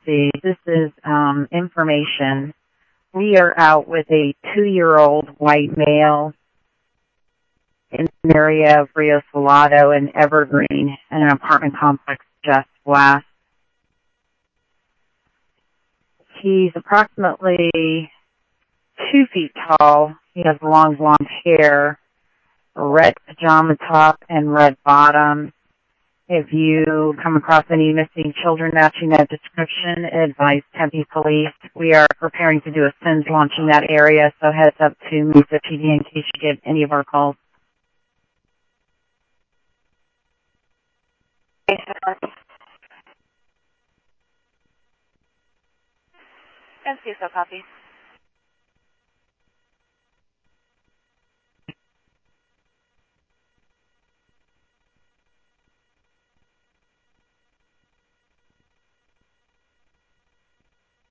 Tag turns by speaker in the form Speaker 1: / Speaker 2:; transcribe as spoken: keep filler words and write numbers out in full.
Speaker 1: see. This is um, information. We are out with a two-year-old white male in the area of Rio Salado and Evergreen in an apartment complex just west. He's approximately two feet tall. He has long blonde hair, a red pajama top, and red bottoms. If you come across any missing children matching that description, advise Tempe Police. We are preparing to do a SINS launch in that area, so heads up to Mesa P D in case you get any of our calls.
Speaker 2: And C S O copy.